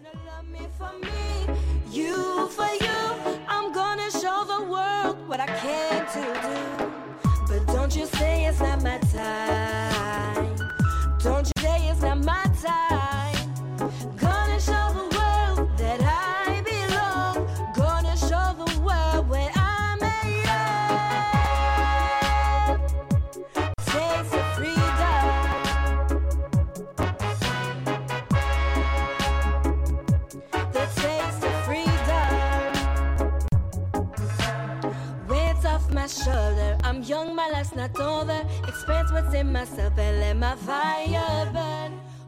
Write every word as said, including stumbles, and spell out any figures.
Love me for me, you for you. I'm gonna show the world what I came to do. But don't you say it's not my time. Don't you say it's not my time. Gonna show the world that I belong. Gonna show the world when I'm young. Taste of freedom. The taste of freedom. Weights off my shoulder. I'm young, my life's not over. Express what's in myself and let my fire burn.